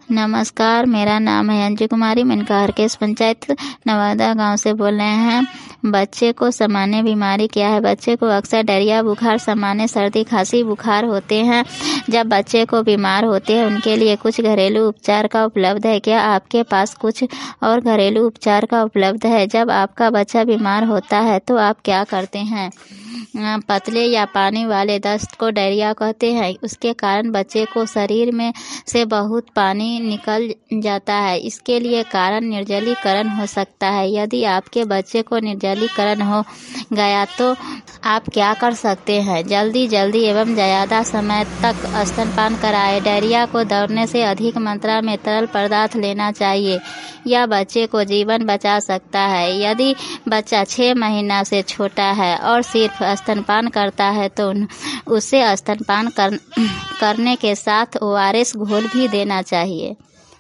नमस्कार, मेरा नाम है अंजू कुमारी। मनका हरकेश पंचायत नवादा गांव से बोल रहे हैं। बच्चे को सामान्य बीमारी क्या है? बच्चे को अक्सर डायरिया, बुखार, सामान्य सर्दी, खांसी, बुखार होते हैं। जब बच्चे को बीमार होते हैं उनके लिए कुछ घरेलू उपचार का उपलब्ध है। क्या आपके पास कुछ और घरेलू उपचार का उपलब्ध है? जब आपका बच्चा बीमार होता है तो आप क्या करते हैं? पतले या पानी वाले दस्त को डायरिया कहते हैं। उसके कारण बच्चे को शरीर में से बहुत पानी निकल जाता है। इसके लिए कारण निर्जलीकरण हो सकता है। यदि आपके बच्चे को निर्जलीकरण हो गया तो आप क्या कर सकते हैं? जल्दी एवं ज़्यादा समय तक स्तनपान कराएं। डायरिया को दौड़ने से अधिक मात्रा में तरल पदार्थ लेना चाहिए। यह बच्चे को जीवन बचा सकता है। यदि बच्चा 6 महीना से छोटा है और सिर्फ स्तनपान करता है तो उसे स्तनपान करने के साथ ORS घोल भी देना चाहिए।